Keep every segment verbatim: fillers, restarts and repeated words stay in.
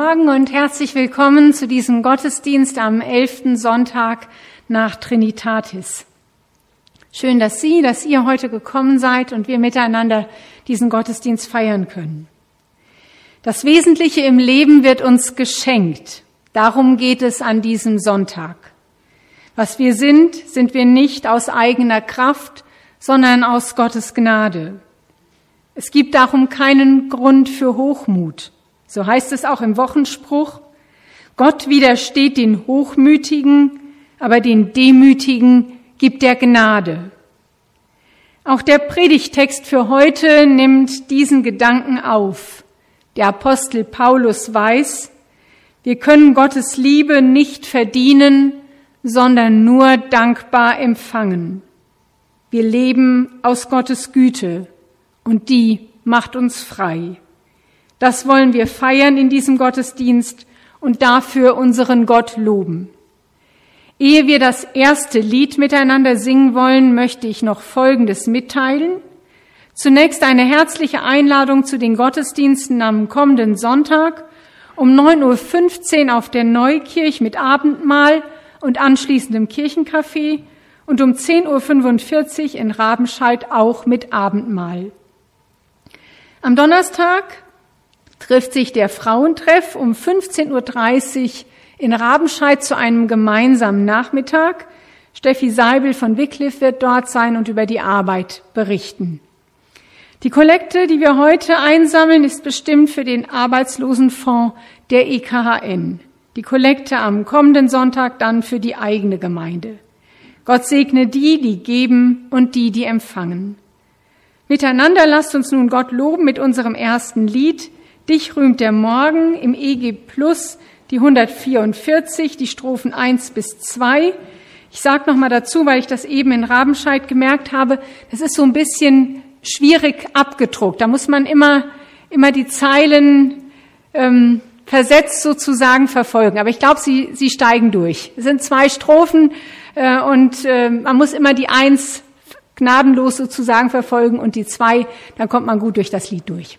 Morgen und herzlich willkommen zu diesem Gottesdienst am elften Sonntag nach Trinitatis. Schön, dass Sie, dass ihr heute gekommen seid und wir miteinander diesen Gottesdienst feiern können. Das Wesentliche im Leben wird uns geschenkt. Darum geht es an diesem Sonntag. Was wir sind, sind wir nicht aus eigener Kraft, sondern aus Gottes Gnade. Es gibt darum keinen Grund für Hochmut. So heißt es auch im Wochenspruch. Gott widersteht den Hochmütigen, aber den Demütigen gibt er Gnade. Auch der Predigtext für heute nimmt diesen Gedanken auf. Der Apostel Paulus weiß, wir können Gottes Liebe nicht verdienen, sondern nur dankbar empfangen. Wir leben aus Gottes Güte und die macht uns frei. Das wollen wir feiern in diesem Gottesdienst und dafür unseren Gott loben. Ehe wir das erste Lied miteinander singen wollen, möchte ich noch Folgendes mitteilen. Zunächst eine herzliche Einladung zu den Gottesdiensten am kommenden Sonntag um neun Uhr fünfzehn auf der Neukirch mit Abendmahl und anschließendem Kirchencafé und um zehn Uhr fünfundvierzig in Rabenscheid auch mit Abendmahl. Am Donnerstag trifft sich der Frauentreff um fünfzehn Uhr dreißig in Rabenscheid zu einem gemeinsamen Nachmittag. Steffi Seibel von Wycliffe wird dort sein und über die Arbeit berichten. Die Kollekte, die wir heute einsammeln, ist bestimmt für den Arbeitslosenfonds der E K H N. Die Kollekte am kommenden Sonntag dann für die eigene Gemeinde. Gott segne die, die geben und die, die empfangen. Miteinander lasst uns nun Gott loben mit unserem ersten Lied. Dich rühmt der Morgen im E G Plus, die hundertvierundvierzig, die Strophen eins bis zwei. Ich sage noch mal dazu, weil ich das eben in Rabenscheid gemerkt habe, das ist so ein bisschen schwierig abgedruckt. Da muss man immer, immer die Zeilen ähm, versetzt sozusagen verfolgen. Aber ich glaube, sie, sie steigen durch. Es sind zwei Strophen äh, und äh, man muss immer die eins gnadenlos sozusagen verfolgen und die zwei, dann kommt man gut durch das Lied durch.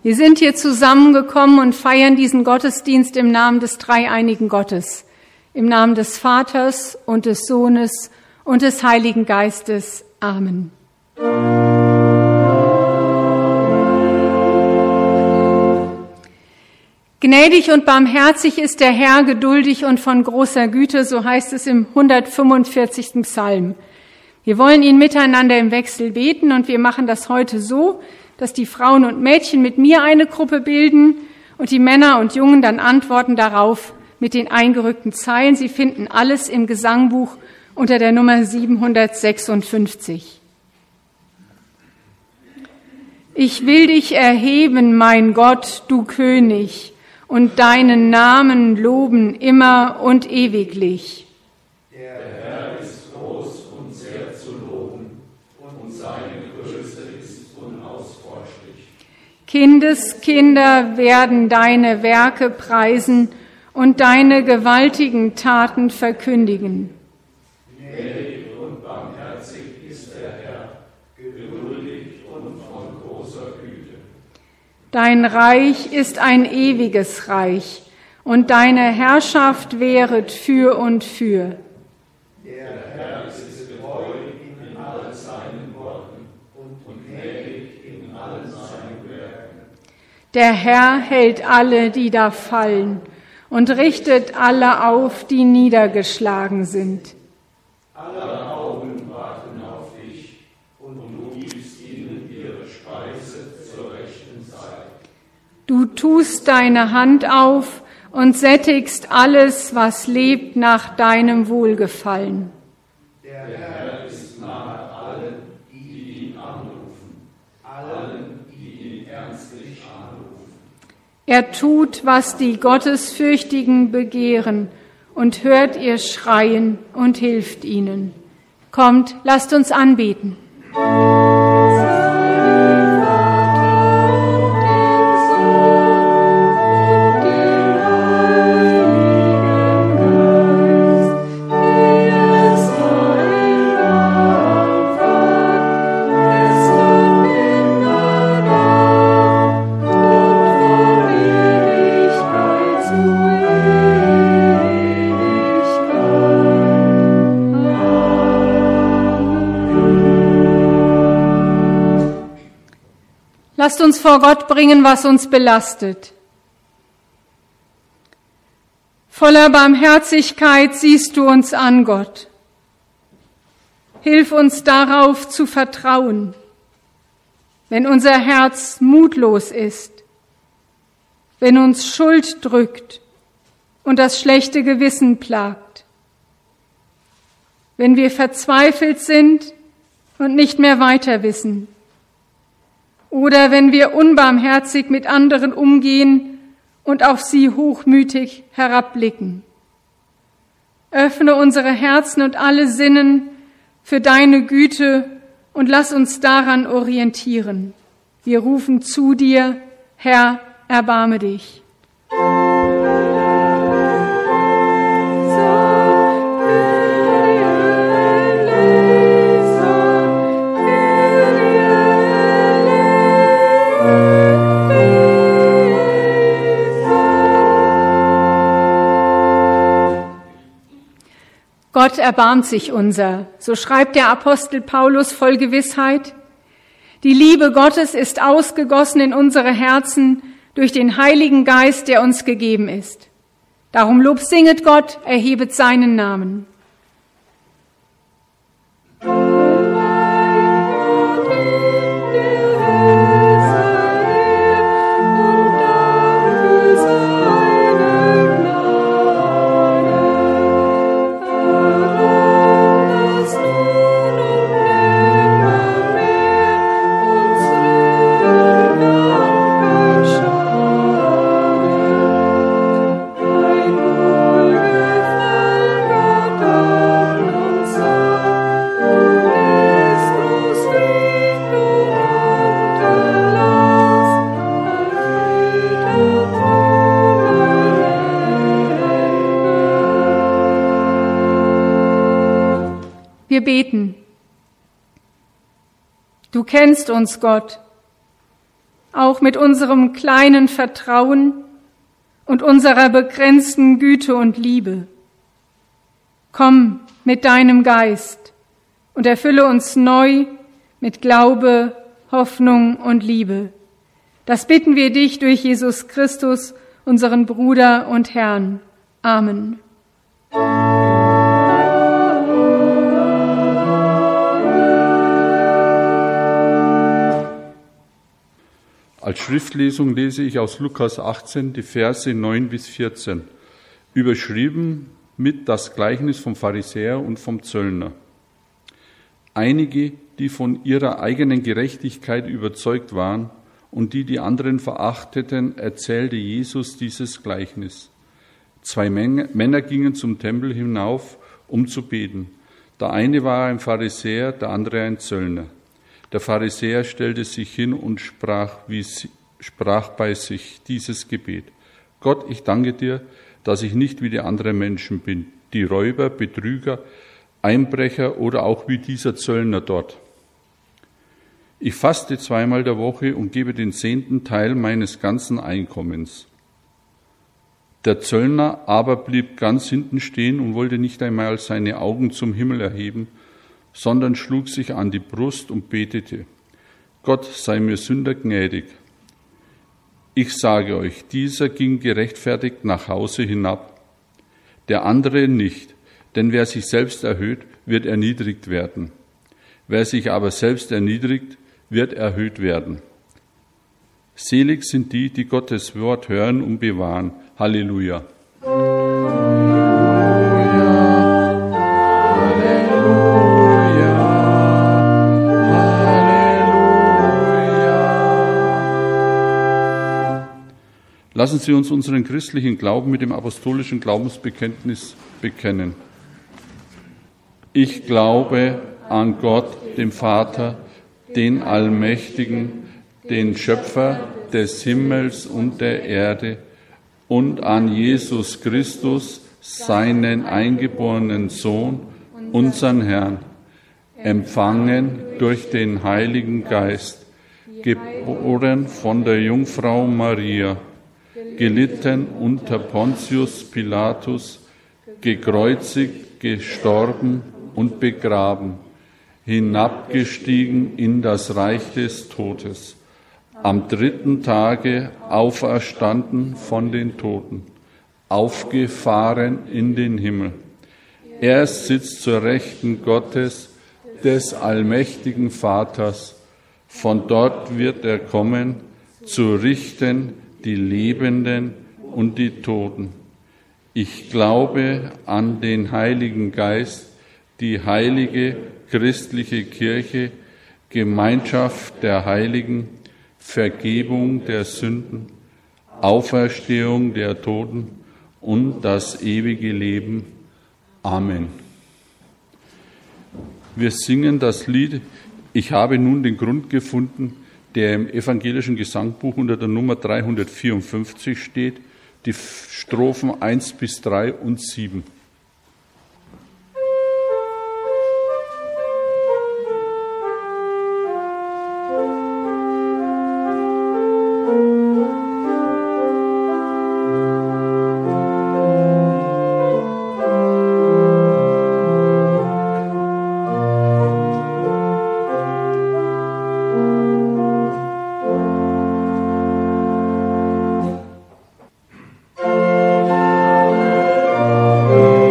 Wir sind hier zusammengekommen und feiern diesen Gottesdienst im Namen des dreieinigen Gottes, im Namen des Vaters und des Sohnes und des Heiligen Geistes. Amen. Gnädig und barmherzig ist der Herr, geduldig und von großer Güte, so heißt es im hundertfünfundvierzigsten Psalm. Wir wollen ihn miteinander im Wechsel beten und wir machen das heute so, dass die Frauen und Mädchen mit mir eine Gruppe bilden und die Männer und Jungen dann antworten darauf mit den eingerückten Zeilen. Sie finden alles im Gesangbuch unter der Nummer siebenhundertsechsundfünfzig. Ich will dich erheben, mein Gott, du König, und deinen Namen loben immer und ewiglich. Der Herr ist groß und sehr zu loben, und seine Größe ist unausforschlich. Kindeskinder werden deine Werke preisen und deine gewaltigen Taten verkündigen. Gnädig und barmherzig ist der Herr, geduldig und von großer Güte. Dein Reich ist ein ewiges Reich, und deine Herrschaft währet für und für. Der Herr ist getreu in allen seinen Worten und gnädig in allen seinen Werken. Der Herr hält alle, die da fallen, und richtet alle auf, die niedergeschlagen sind. Alle Augen warten auf dich, und du gibst ihnen ihre Speise zur rechten Zeit. Du tust deine Hand auf und sättigst alles, was lebt, nach deinem Wohlgefallen. Der Herr ist nahe allen, die ihn anrufen, allen, die ihn ernstlich anrufen. Er tut, was die Gottesfürchtigen begehren, und hört ihr Schreien und hilft ihnen. Kommt, lasst uns anbeten. Lasst uns vor Gott bringen, was uns belastet. Voller Barmherzigkeit siehst du uns an, Gott. Hilf uns darauf zu vertrauen, wenn unser Herz mutlos ist, wenn uns Schuld drückt und das schlechte Gewissen plagt, wenn wir verzweifelt sind und nicht mehr weiter wissen. Oder wenn wir unbarmherzig mit anderen umgehen und auf sie hochmütig herabblicken. Öffne unsere Herzen und alle Sinnen für deine Güte und lass uns daran orientieren. Wir rufen zu dir, Herr, erbarme dich. Gott erbarmt sich unser, so schreibt der Apostel Paulus voll Gewissheit. Die Liebe Gottes ist ausgegossen in unsere Herzen durch den Heiligen Geist, der uns gegeben ist. Darum Lob singet Gott, erhebet seinen Namen. Wir beten. Du kennst uns, Gott. auch mit unserem kleinen Vertrauen und unserer begrenzten Güte und Liebe. Komm mit deinem Geist und erfülle uns neu mit Glaube, Hoffnung und Liebe. Das bitten wir dich durch Jesus Christus, unseren Bruder und Herrn. Amen. Als Schriftlesung lese ich aus Lukas achtzehn die Verse neun bis vierzehn, überschrieben mit das Gleichnis vom Pharisäer und vom Zöllner. Einige, die von ihrer eigenen Gerechtigkeit überzeugt waren und die die anderen verachteten, erzählte Jesus dieses Gleichnis. Zwei Männer gingen zum Tempel hinauf, um zu beten. Der eine war ein Pharisäer, der andere ein Zöllner. Der Pharisäer stellte sich hin und sprach, wie sie, sprach bei sich dieses Gebet. Gott, ich danke dir, dass ich nicht wie die anderen Menschen bin, die Räuber, Betrüger, Einbrecher oder auch wie dieser Zöllner dort. Ich faste zweimal der Woche und gebe den zehnten Teil meines ganzen Einkommens. Der Zöllner aber blieb ganz hinten stehen und wollte nicht einmal seine Augen zum Himmel erheben, sondern schlug sich an die Brust und betete, Gott sei mir Sünder gnädig. Ich sage euch, dieser ging gerechtfertigt nach Hause hinab, der andere nicht, denn wer sich selbst erhöht, wird erniedrigt werden. Wer sich aber selbst erniedrigt, wird erhöht werden. Selig sind die, die Gottes Wort hören und bewahren. Halleluja. Lassen Sie uns unseren christlichen Glauben mit dem apostolischen Glaubensbekenntnis bekennen. Ich glaube an Gott, den Vater, den Allmächtigen, den Schöpfer des Himmels und der Erde, und an Jesus Christus, seinen eingeborenen Sohn, unseren Herrn, empfangen durch den Heiligen Geist, geboren von der Jungfrau Maria, gelitten unter Pontius Pilatus, gekreuzigt, gestorben und begraben, hinabgestiegen in das Reich des Todes, am dritten Tage auferstanden von den Toten, aufgefahren in den Himmel. Er sitzt zur Rechten Gottes, des allmächtigen Vaters. Von dort wird er kommen, zu richten die Lebenden und die Toten. Ich glaube an den Heiligen Geist, die heilige christliche Kirche, Gemeinschaft der Heiligen, Vergebung der Sünden, Auferstehung der Toten und das ewige Leben. Amen. Wir singen das Lied Ich habe nun den Grund gefunden, der im evangelischen Gesangbuch unter der Nummer dreihundertvierundfünfzig steht, die Strophen eins bis drei und sieben. Amen.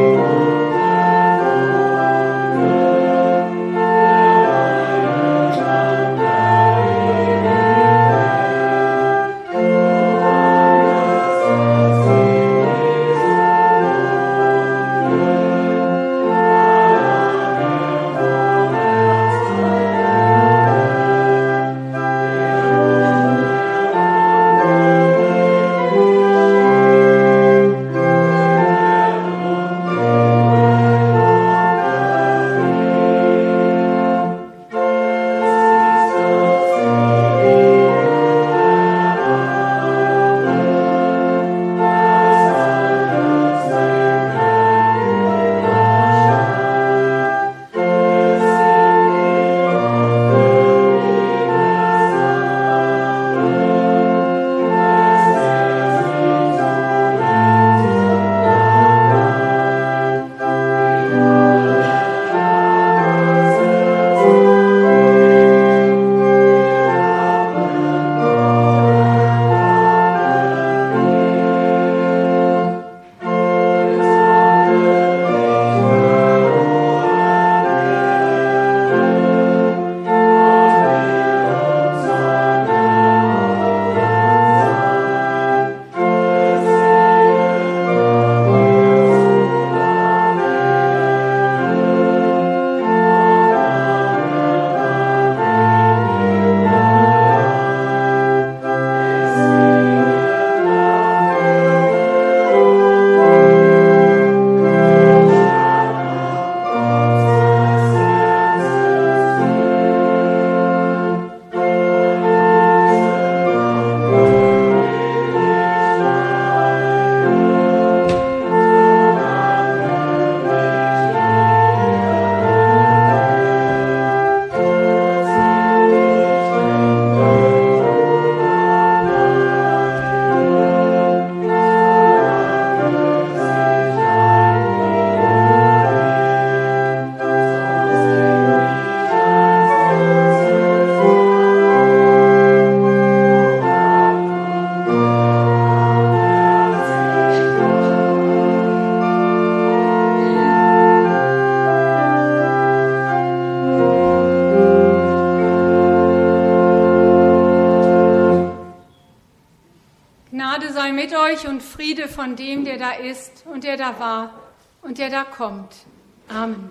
euch und Friede von dem, der da ist und der da war und der da kommt. Amen.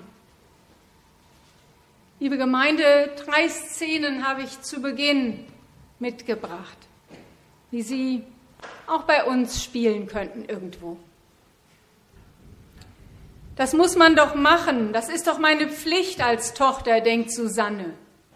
Liebe Gemeinde, drei Szenen habe ich zu Beginn mitgebracht, wie sie auch bei uns spielen könnten irgendwo. Das muss man doch machen, das ist doch meine Pflicht als Tochter, denkt Susanne.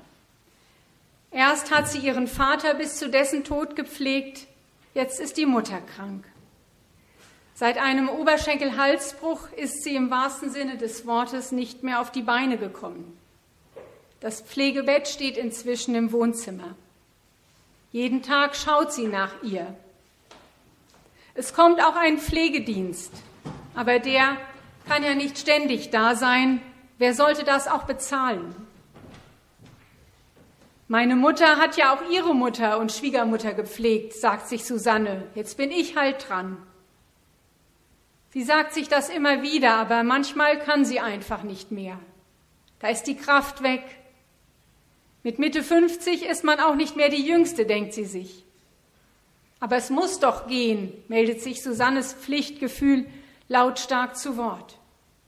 Erst hat sie ihren Vater bis zu dessen Tod gepflegt, jetzt ist die Mutter krank. Seit einem Oberschenkel-Halsbruch ist sie im wahrsten Sinne des Wortes nicht mehr auf die Beine gekommen. Das Pflegebett steht inzwischen im Wohnzimmer. Jeden Tag schaut sie nach ihr. Es kommt auch ein Pflegedienst, aber der kann ja nicht ständig da sein. Wer sollte das auch bezahlen? Meine Mutter hat ja auch ihre Mutter und Schwiegermutter gepflegt, sagt sich Susanne. Jetzt bin ich halt dran. Sie sagt sich das immer wieder, aber manchmal kann sie einfach nicht mehr. Da ist die Kraft weg. Mit Mitte fünfzig ist man auch nicht mehr die Jüngste, denkt sie sich. Aber es muss doch gehen, meldet sich Susannes Pflichtgefühl lautstark zu Wort.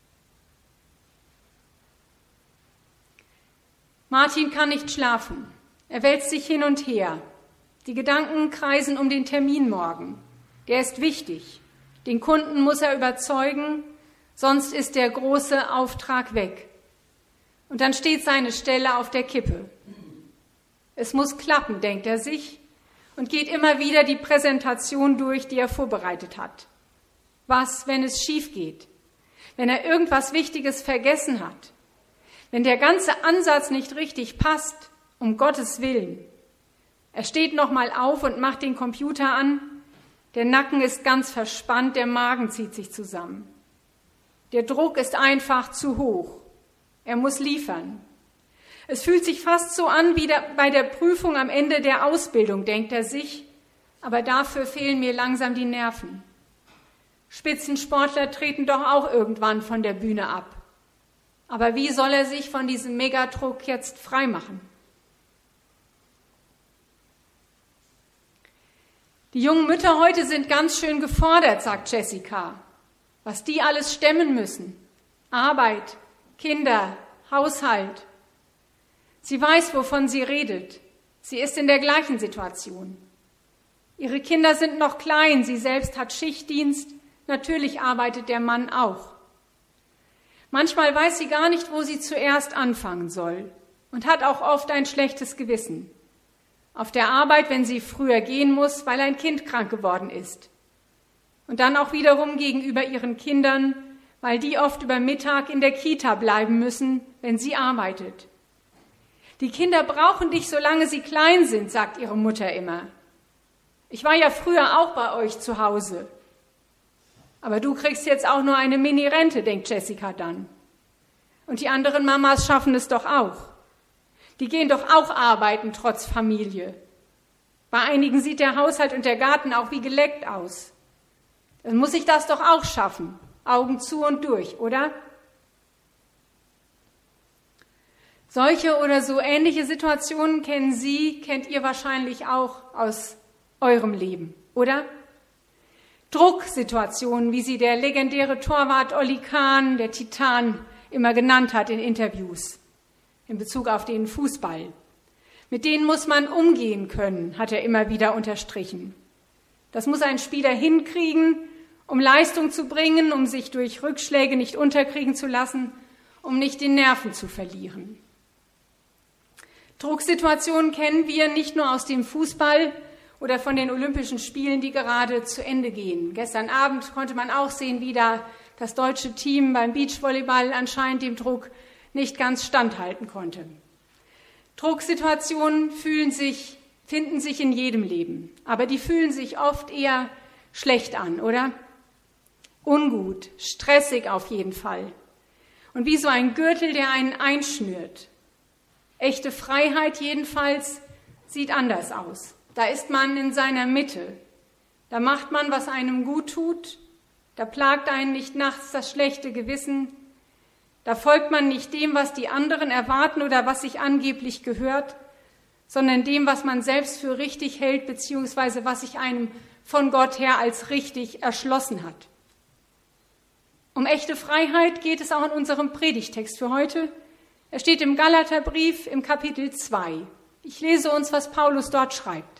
Martin kann nicht schlafen. Er wälzt sich hin und her. Die Gedanken kreisen um den Termin morgen. Der ist wichtig. Den Kunden muss er überzeugen, sonst ist der große Auftrag weg. Und dann steht seine Stelle auf der Kippe. Es muss klappen, denkt er sich, und geht immer wieder die Präsentation durch, die er vorbereitet hat. Was, wenn es schief geht? Wenn er irgendwas Wichtiges vergessen hat? Wenn der ganze Ansatz nicht richtig passt, um Gottes Willen? Er steht nochmal auf und macht den Computer an. Der Nacken ist ganz verspannt, der Magen zieht sich zusammen. Der Druck ist einfach zu hoch. Er muss liefern. Es fühlt sich fast so an wie bei der Prüfung am Ende der Ausbildung, denkt er sich, aber dafür fehlen mir langsam die Nerven. Spitzensportler treten doch auch irgendwann von der Bühne ab. Aber wie soll er sich von diesem Megadruck jetzt freimachen? Die jungen Mütter heute sind ganz schön gefordert, sagt Jessica. Was die alles stemmen müssen. Arbeit, Kinder, Haushalt. Sie weiß, wovon sie redet. Sie ist in der gleichen Situation. Ihre Kinder sind noch klein, sie selbst hat Schichtdienst. Natürlich arbeitet der Mann auch. Manchmal weiß sie gar nicht, wo sie zuerst anfangen soll und hat auch oft ein schlechtes Gewissen. Auf der Arbeit, wenn sie früher gehen muss, weil ein Kind krank geworden ist. Und dann auch wiederum gegenüber ihren Kindern, weil die oft über Mittag in der Kita bleiben müssen, wenn sie arbeitet. Die Kinder brauchen dich, solange sie klein sind, sagt ihre Mutter immer. Ich war ja früher auch bei euch zu Hause. Aber du kriegst jetzt auch nur eine Mini-Rente, denkt Jessica dann. Und die anderen Mamas schaffen es doch auch. Die gehen doch auch arbeiten, trotz Familie. Bei einigen sieht der Haushalt und der Garten auch wie geleckt aus. Dann muss ich das doch auch schaffen. Augen zu und durch, oder? Solche oder so ähnliche Situationen kennen Sie, kennt ihr wahrscheinlich auch aus eurem Leben, oder? Drucksituationen, wie sie der legendäre Torwart Olli Kahn, der Titan, immer genannt hat in Interviews in Bezug auf den Fußball. Mit denen muss man umgehen können, hat er immer wieder unterstrichen. Das muss ein Spieler hinkriegen, um Leistung zu bringen, um sich durch Rückschläge nicht unterkriegen zu lassen, um nicht die Nerven zu verlieren. Drucksituationen kennen wir nicht nur aus dem Fußball oder von den Olympischen Spielen, die gerade zu Ende gehen. Gestern Abend konnte man auch sehen, wie da das deutsche Team beim Beachvolleyball anscheinend dem Druck nicht ganz standhalten konnte. Drucksituationen fühlen sich, finden sich in jedem Leben, aber die fühlen sich oft eher schlecht an, oder? Ungut, stressig auf jeden Fall. Und wie so ein Gürtel, der einen einschnürt. Echte Freiheit jedenfalls sieht anders aus. Da ist man in seiner Mitte. Da macht man, was einem gut tut. Da plagt einen nicht nachts das schlechte Gewissen. Da folgt man nicht dem, was die anderen erwarten oder was sich angeblich gehört, sondern dem, was man selbst für richtig hält, beziehungsweise was sich einem von Gott her als richtig erschlossen hat. Um echte Freiheit geht es auch in unserem Predigtext für heute. Er steht im Galaterbrief im Kapitel zwei. Ich lese uns, was Paulus dort schreibt.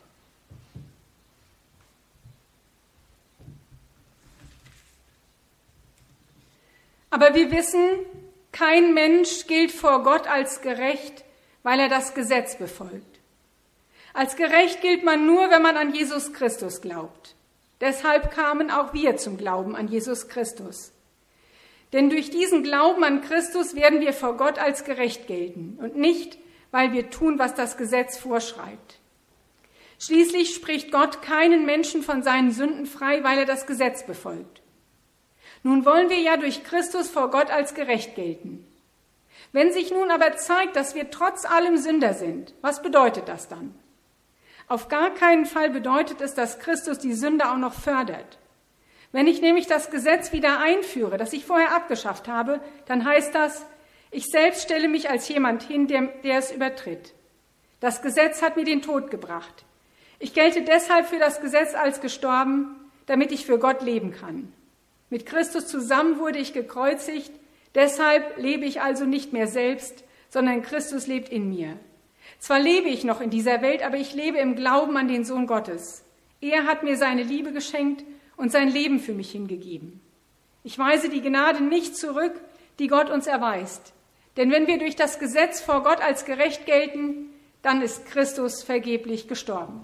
Aber wir wissen, kein Mensch gilt vor Gott als gerecht, weil er das Gesetz befolgt. Als gerecht gilt man nur, wenn man an Jesus Christus glaubt. Deshalb kamen auch wir zum Glauben an Jesus Christus. Denn durch diesen Glauben an Christus werden wir vor Gott als gerecht gelten und nicht, weil wir tun, was das Gesetz vorschreibt. Schließlich spricht Gott keinen Menschen von seinen Sünden frei, weil er das Gesetz befolgt. Nun wollen wir ja durch Christus vor Gott als gerecht gelten. Wenn sich nun aber zeigt, dass wir trotz allem Sünder sind, was bedeutet das dann? Auf gar keinen Fall bedeutet es, dass Christus die Sünde auch noch fördert. Wenn ich nämlich das Gesetz wieder einführe, das ich vorher abgeschafft habe, dann heißt das, ich selbst stelle mich als jemand hin, der, der es übertritt. Das Gesetz hat mir den Tod gebracht. Ich gelte deshalb für das Gesetz als gestorben, damit ich für Gott leben kann. Mit Christus zusammen wurde ich gekreuzigt, deshalb lebe ich also nicht mehr selbst, sondern Christus lebt in mir. Zwar lebe ich noch in dieser Welt, aber ich lebe im Glauben an den Sohn Gottes. Er hat mir seine Liebe geschenkt und sein Leben für mich hingegeben. Ich weise die Gnade nicht zurück, die Gott uns erweist. Denn wenn wir durch das Gesetz vor Gott als gerecht gelten, dann ist Christus vergeblich gestorben.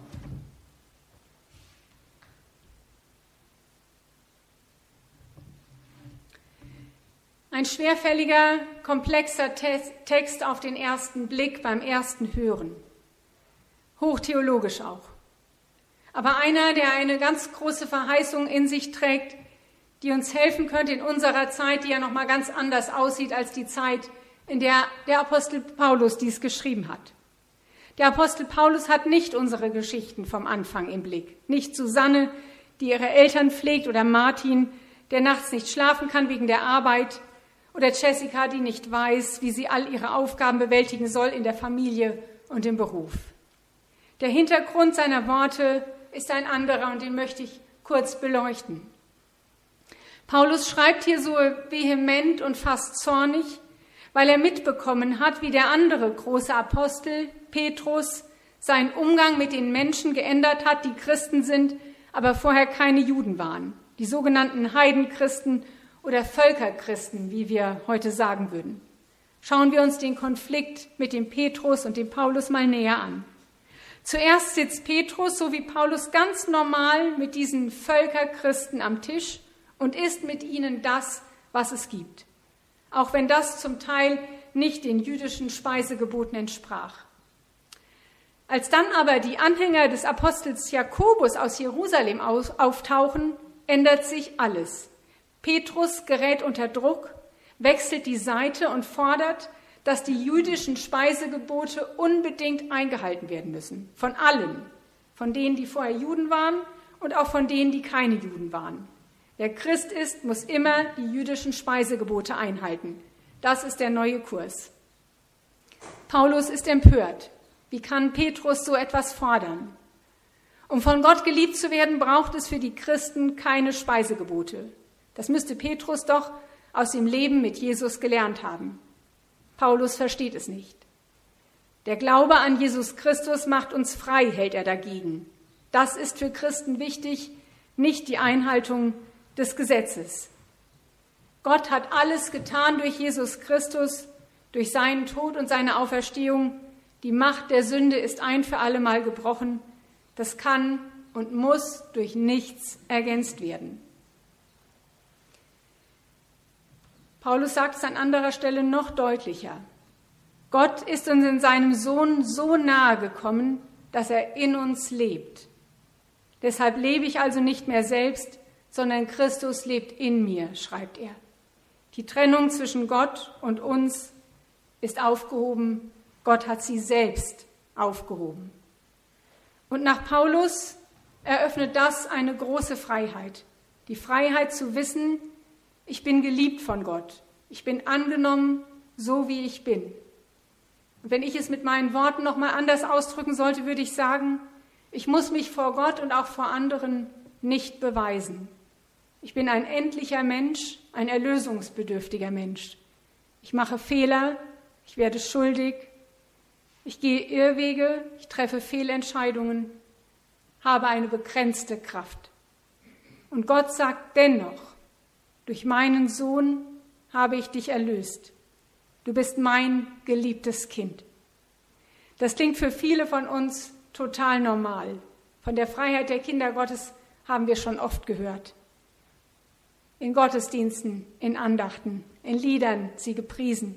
Ein schwerfälliger, komplexer Text auf den ersten Blick, beim ersten Hören. Hochtheologisch auch. Aber einer, der eine ganz große Verheißung in sich trägt, die uns helfen könnte in unserer Zeit, die ja nochmal ganz anders aussieht als die Zeit, in der der Apostel Paulus dies geschrieben hat. Der Apostel Paulus hat nicht unsere Geschichten vom Anfang im Blick. Nicht Susanne, die ihre Eltern pflegt, oder Martin, der nachts nicht schlafen kann wegen der Arbeit, oder Jessica, die nicht weiß, wie sie all ihre Aufgaben bewältigen soll in der Familie und im Beruf. Der Hintergrund seiner Worte ist ein anderer und den möchte ich kurz beleuchten. Paulus schreibt hier so vehement und fast zornig, weil er mitbekommen hat, wie der andere große Apostel, Petrus, seinen Umgang mit den Menschen geändert hat, die Christen sind, aber vorher keine Juden waren, die sogenannten Heidenchristen oder Völkerchristen, wie wir heute sagen würden. Schauen wir uns den Konflikt mit dem Petrus und dem Paulus mal näher an. Zuerst sitzt Petrus, so wie Paulus, ganz normal mit diesen Völkerchristen am Tisch und isst mit ihnen das, was es gibt. Auch wenn das zum Teil nicht den jüdischen Speisegeboten entsprach. Als dann aber die Anhänger des Apostels Jakobus aus Jerusalem auftauchen, ändert sich alles. Petrus gerät unter Druck, wechselt die Seite und fordert, dass die jüdischen Speisegebote unbedingt eingehalten werden müssen. Von allen. Von denen, die vorher Juden waren und auch von denen, die keine Juden waren. Wer Christ ist, muss immer die jüdischen Speisegebote einhalten. Das ist der neue Kurs. Paulus ist empört. Wie kann Petrus so etwas fordern? Um von Gott geliebt zu werden, braucht es für die Christen keine Speisegebote. Das müsste Petrus doch aus dem Leben mit Jesus gelernt haben. Paulus versteht es nicht. Der Glaube an Jesus Christus macht uns frei, hält er dagegen. Das ist für Christen wichtig, nicht die Einhaltung des Gesetzes. Gott hat alles getan durch Jesus Christus, durch seinen Tod und seine Auferstehung. Die Macht der Sünde ist ein für alle Mal gebrochen. Das kann und muss durch nichts ergänzt werden. Paulus sagt es an anderer Stelle noch deutlicher. Gott ist uns in seinem Sohn so nahe gekommen, dass er in uns lebt. Deshalb lebe ich also nicht mehr selbst, sondern Christus lebt in mir, schreibt er. Die Trennung zwischen Gott und uns ist aufgehoben. Gott hat sie selbst aufgehoben. Und nach Paulus eröffnet das eine große Freiheit. Die Freiheit zu wissen, ich bin geliebt von Gott. Ich bin angenommen, so wie ich bin. Und wenn ich es mit meinen Worten noch mal anders ausdrücken sollte, würde ich sagen, ich muss mich vor Gott und auch vor anderen nicht beweisen. Ich bin ein endlicher Mensch, ein erlösungsbedürftiger Mensch. Ich mache Fehler, ich werde schuldig, ich gehe Irrwege, ich treffe Fehlentscheidungen, habe eine begrenzte Kraft. Und Gott sagt dennoch, durch meinen Sohn habe ich dich erlöst. Du bist mein geliebtes Kind. Das klingt für viele von uns total normal. Von der Freiheit der Kinder Gottes haben wir schon oft gehört. In Gottesdiensten, in Andachten, in Liedern sie gepriesen.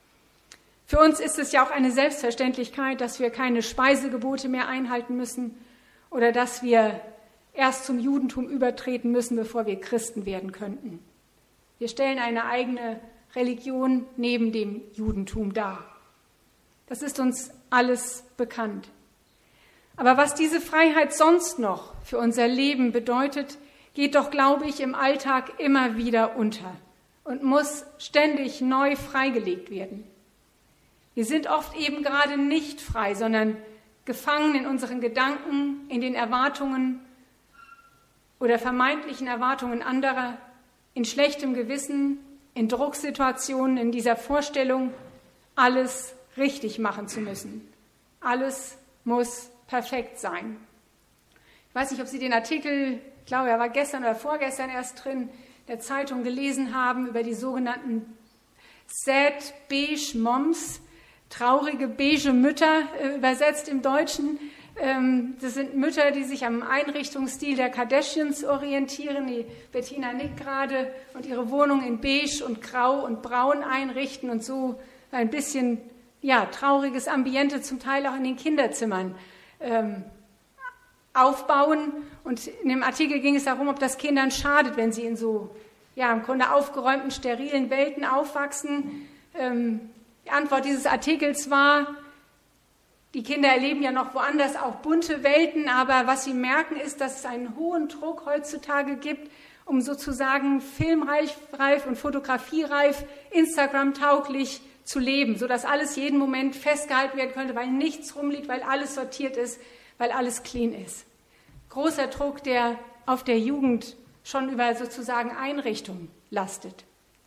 Für uns ist es ja auch eine Selbstverständlichkeit, dass wir keine Speisegebote mehr einhalten müssen oder dass wir erst zum Judentum übertreten müssen, bevor wir Christen werden könnten. Wir stellen eine eigene Religion neben dem Judentum dar. Das ist uns alles bekannt. Aber was diese Freiheit sonst noch für unser Leben bedeutet, geht doch, glaube ich, im Alltag immer wieder unter und muss ständig neu freigelegt werden. Wir sind oft eben gerade nicht frei, sondern gefangen in unseren Gedanken, in den Erwartungen oder vermeintlichen Erwartungen anderer, in schlechtem Gewissen, in Drucksituationen, in dieser Vorstellung, alles richtig machen zu müssen. Alles muss perfekt sein. Ich weiß nicht, ob Sie den Artikel, ich glaube, er war gestern oder vorgestern erst drin, der Zeitung gelesen haben über die sogenannten Sad Beige Moms, traurige beige Mütter, äh, übersetzt im Deutschen. Ähm, das sind Mütter, die sich am Einrichtungsstil der Kardashians orientieren, die Bettina nickt gerade, und ihre Wohnung in beige und grau und braun einrichten und so ein bisschen, ja, trauriges Ambiente zum Teil auch in den Kinderzimmern ähm, aufbauen. Und in dem Artikel ging es darum, ob das Kindern schadet, wenn sie in so, ja, im Grunde aufgeräumten, sterilen Welten aufwachsen. Ähm, die Antwort dieses Artikels war, die Kinder erleben ja noch woanders auch bunte Welten, aber was sie merken ist, dass es einen hohen Druck heutzutage gibt, um sozusagen filmreif und fotografiereif, Instagram-tauglich zu leben, sodass alles jeden Moment festgehalten werden könnte, weil nichts rumliegt, weil alles sortiert ist, weil alles clean ist. Großer Druck, der auf der Jugend schon über sozusagen Einrichtung lastet.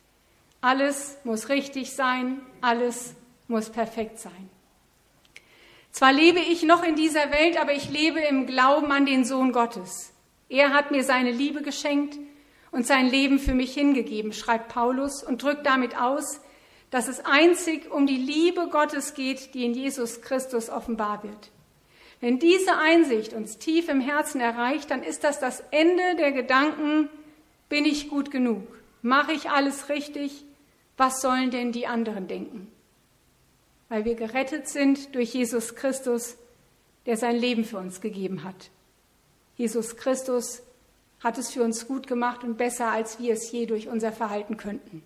Alles muss richtig sein, alles muss perfekt sein. Zwar lebe ich noch in dieser Welt, aber ich lebe im Glauben an den Sohn Gottes. Er hat mir seine Liebe geschenkt und sein Leben für mich hingegeben, schreibt Paulus und drückt damit aus, dass es einzig um die Liebe Gottes geht, die in Jesus Christus offenbar wird. Wenn diese Einsicht uns tief im Herzen erreicht, dann ist das das Ende der Gedanken, bin ich gut genug? Mache ich alles richtig? Was sollen denn die anderen denken? Weil wir gerettet sind durch Jesus Christus, der sein Leben für uns gegeben hat. Jesus Christus hat es für uns gut gemacht und besser, als wir es je durch unser Verhalten könnten.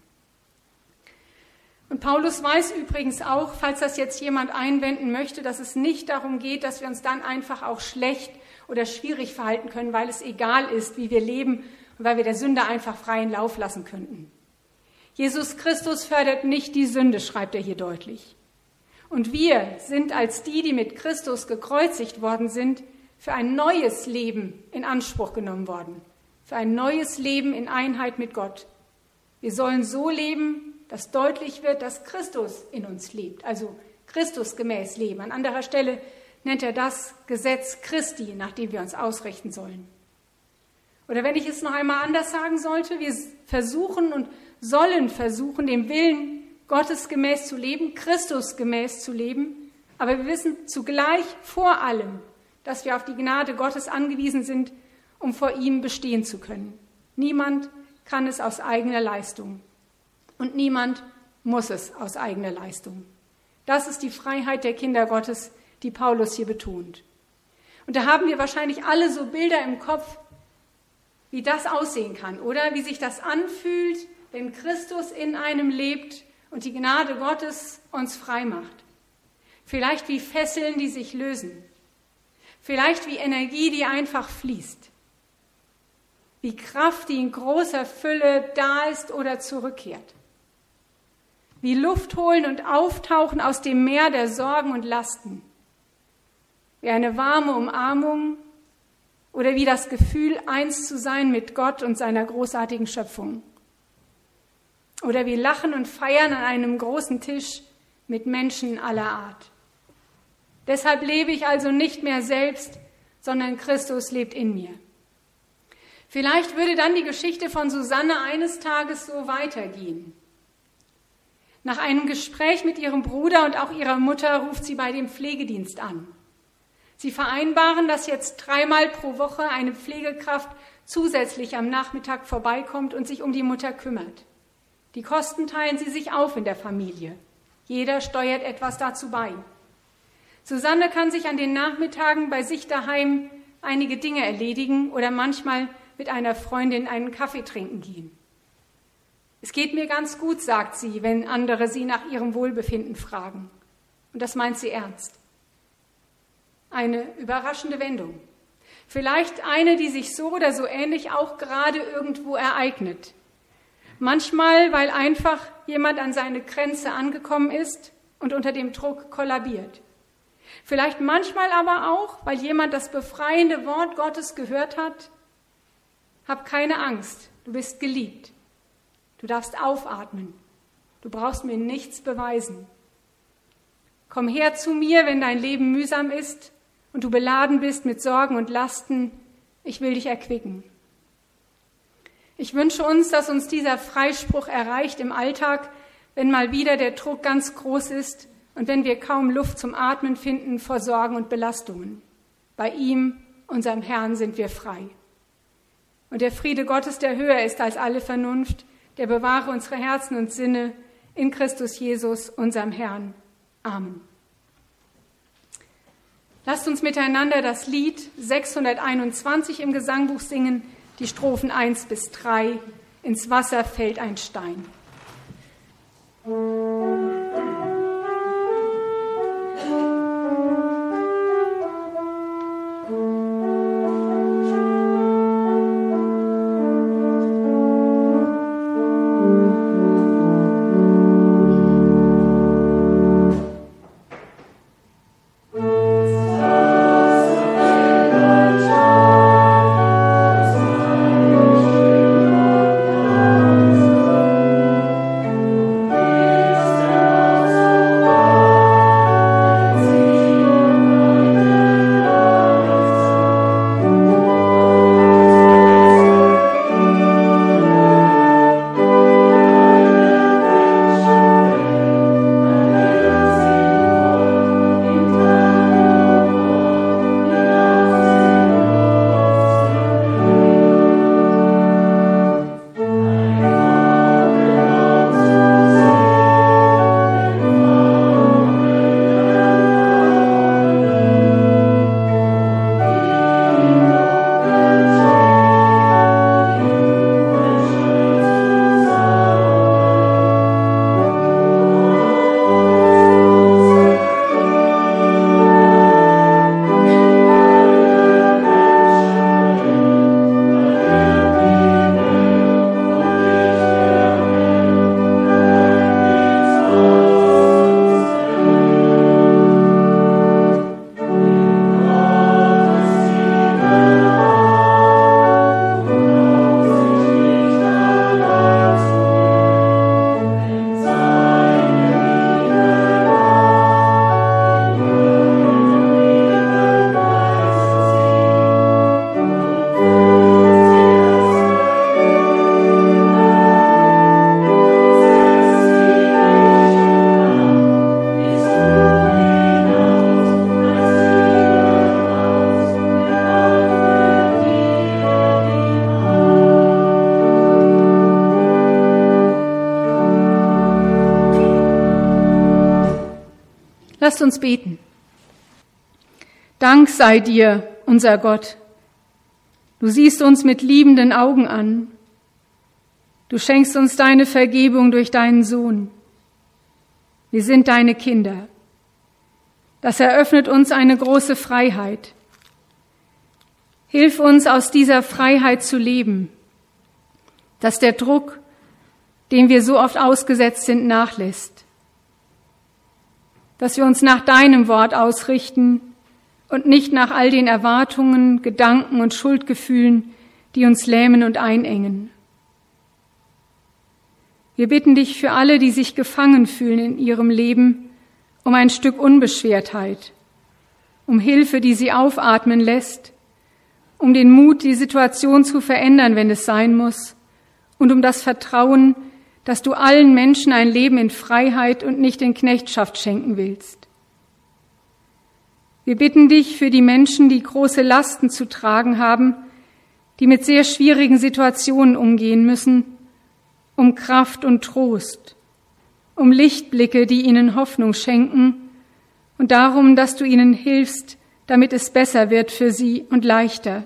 Und Paulus weiß übrigens auch, falls das jetzt jemand einwenden möchte, dass es nicht darum geht, dass wir uns dann einfach auch schlecht oder schwierig verhalten können, weil es egal ist, wie wir leben und weil wir der Sünde einfach freien Lauf lassen könnten. Jesus Christus fördert nicht die Sünde, schreibt er hier deutlich. Und wir sind als die, die mit Christus gekreuzigt worden sind, für ein neues Leben in Anspruch genommen worden, für ein neues Leben in Einheit mit Gott. Wir sollen so leben, dass deutlich wird, dass Christus in uns lebt, also Christus gemäß leben. An anderer Stelle nennt er das Gesetz Christi, nach dem wir uns ausrichten sollen. Oder wenn ich es noch einmal anders sagen sollte, wir versuchen und sollen versuchen, dem Willen Gottes gemäß zu leben, Christus gemäß zu leben, aber wir wissen zugleich vor allem, dass wir auf die Gnade Gottes angewiesen sind, um vor ihm bestehen zu können. Niemand kann es aus eigener Leistung und niemand muss es aus eigener Leistung. Das ist die Freiheit der Kinder Gottes, die Paulus hier betont. Und da haben wir wahrscheinlich alle so Bilder im Kopf, wie das aussehen kann, oder wie sich das anfühlt, wenn Christus in einem lebt und die Gnade Gottes uns frei macht. Vielleicht wie Fesseln, die sich lösen. Vielleicht wie Energie, die einfach fließt. Wie Kraft, die in großer Fülle da ist oder zurückkehrt. Wie Luft holen und auftauchen aus dem Meer der Sorgen und Lasten. Wie eine warme Umarmung oder wie das Gefühl, eins zu sein mit Gott und seiner großartigen Schöpfung. Oder wir lachen und feiern an einem großen Tisch mit Menschen aller Art. Deshalb lebe ich also nicht mehr selbst, sondern Christus lebt in mir. Vielleicht würde dann die Geschichte von Susanne eines Tages so weitergehen. Nach einem Gespräch mit ihrem Bruder und auch ihrer Mutter ruft sie bei dem Pflegedienst an. Sie vereinbaren, dass jetzt dreimal pro Woche eine Pflegekraft zusätzlich am Nachmittag vorbeikommt und sich um die Mutter kümmert. Die Kosten teilen sie sich auf in der Familie. Jeder steuert etwas dazu bei. Susanne kann sich an den Nachmittagen bei sich daheim einige Dinge erledigen oder manchmal mit einer Freundin einen Kaffee trinken gehen. Es geht mir ganz gut, sagt sie, wenn andere sie nach ihrem Wohlbefinden fragen. Und das meint sie ernst. Eine überraschende Wendung. Vielleicht eine, die sich so oder so ähnlich auch gerade irgendwo ereignet. Manchmal, weil einfach jemand an seine Grenze angekommen ist und unter dem Druck kollabiert. Vielleicht manchmal aber auch, weil jemand das befreiende Wort Gottes gehört hat: Hab keine Angst, du bist geliebt. Du darfst aufatmen. Du brauchst mir nichts beweisen. Komm her zu mir, wenn dein Leben mühsam ist und du beladen bist mit Sorgen und Lasten. Ich will dich erquicken. Ich wünsche uns, dass uns dieser Freispruch erreicht im Alltag, wenn mal wieder der Druck ganz groß ist und wenn wir kaum Luft zum Atmen finden vor Sorgen und Belastungen. Bei ihm, unserem Herrn, sind wir frei. Und der Friede Gottes, der höher ist als alle Vernunft, der bewahre unsere Herzen und Sinne in Christus Jesus, unserem Herrn. Amen. Lasst uns miteinander das Lied sechshunderteinundzwanzig im Gesangbuch singen, die Strophen eins bis drei, Ins Wasser fällt ein Stein. Lasst uns beten. Dank sei dir, unser Gott. Du siehst uns mit liebenden Augen an. Du schenkst uns deine Vergebung durch deinen Sohn. Wir sind deine Kinder. Das eröffnet uns eine große Freiheit. Hilf uns, aus dieser Freiheit zu leben, dass der Druck, dem wir so oft ausgesetzt sind, nachlässt. Dass wir uns nach deinem Wort ausrichten und nicht nach all den Erwartungen, Gedanken und Schuldgefühlen, die uns lähmen und einengen. Wir bitten dich für alle, die sich gefangen fühlen in ihrem Leben, um ein Stück Unbeschwertheit, um Hilfe, die sie aufatmen lässt, um den Mut, die Situation zu verändern, wenn es sein muss, und um das Vertrauen, dass du allen Menschen ein Leben in Freiheit und nicht in Knechtschaft schenken willst. Wir bitten dich für die Menschen, die große Lasten zu tragen haben, die mit sehr schwierigen Situationen umgehen müssen, um Kraft und Trost, um Lichtblicke, die ihnen Hoffnung schenken, und darum, dass du ihnen hilfst, damit es besser wird für sie und leichter.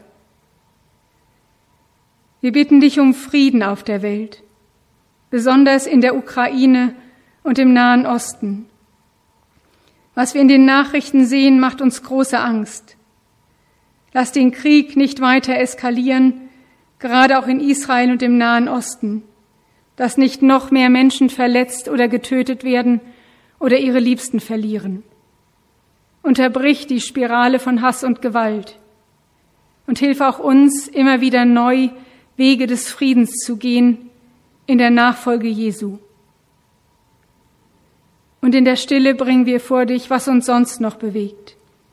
Wir bitten dich um Frieden auf der Welt, besonders in der Ukraine und im Nahen Osten. Was wir in den Nachrichten sehen, macht uns große Angst. Lass den Krieg nicht weiter eskalieren, gerade auch in Israel und im Nahen Osten, dass nicht noch mehr Menschen verletzt oder getötet werden oder ihre Liebsten verlieren. Unterbrich die Spirale von Hass und Gewalt und hilf auch uns, immer wieder neu Wege des Friedens zu gehen in der Nachfolge Jesu. Und in der Stille bringen wir vor dich, was uns sonst noch bewegt.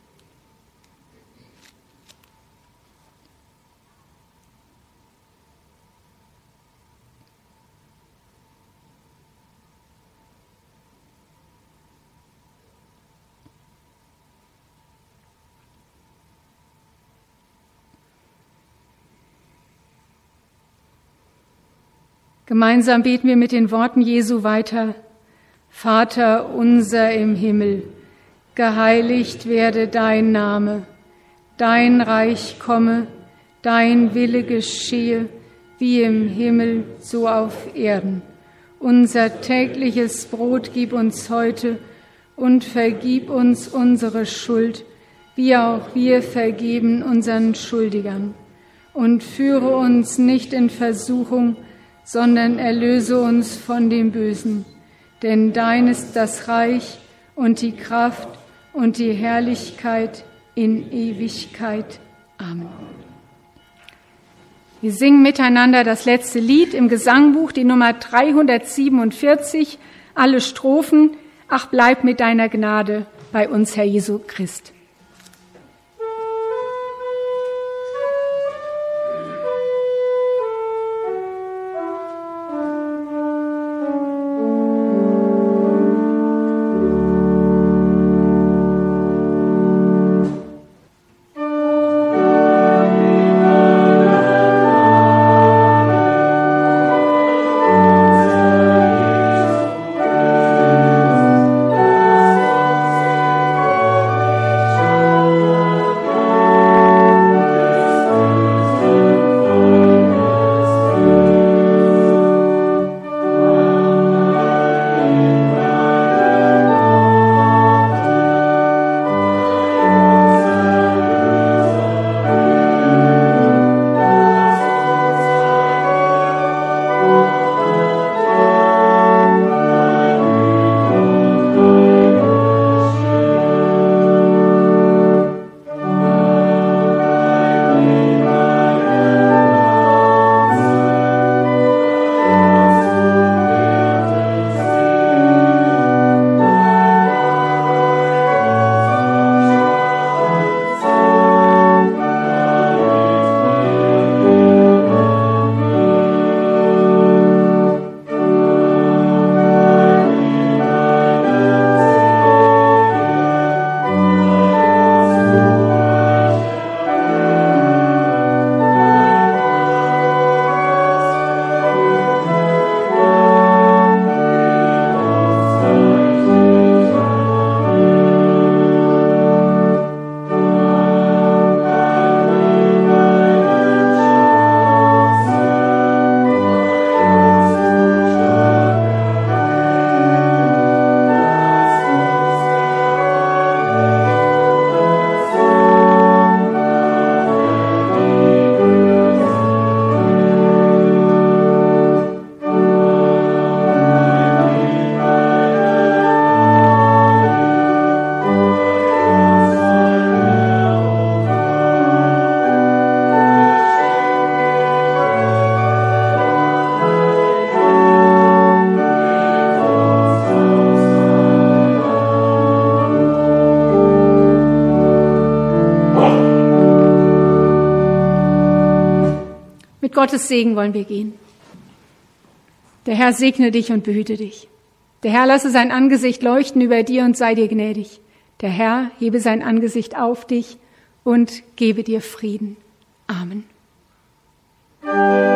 Gemeinsam beten wir mit den Worten Jesu weiter. Vater unser im Himmel, geheiligt werde dein Name, dein Reich komme, dein Wille geschehe, wie im Himmel, so auf Erden. Unser tägliches Brot gib uns heute und vergib uns unsere Schuld, wie auch wir vergeben unseren Schuldigern. Und führe uns nicht in Versuchung, sondern erlöse uns von dem Bösen. Denn dein ist das Reich und die Kraft und die Herrlichkeit in Ewigkeit. Amen. Wir singen miteinander das letzte Lied im Gesangbuch, die Nummer dreihundertsiebenundvierzig, alle Strophen. Ach, bleib mit deiner Gnade bei uns, Herr Jesu Christ. Amen. Gottes Segen wollen wir gehen. Der Herr segne dich und behüte dich. Der Herr lasse sein Angesicht leuchten über dir und sei dir gnädig. Der Herr hebe sein Angesicht auf dich und gebe dir Frieden. Amen.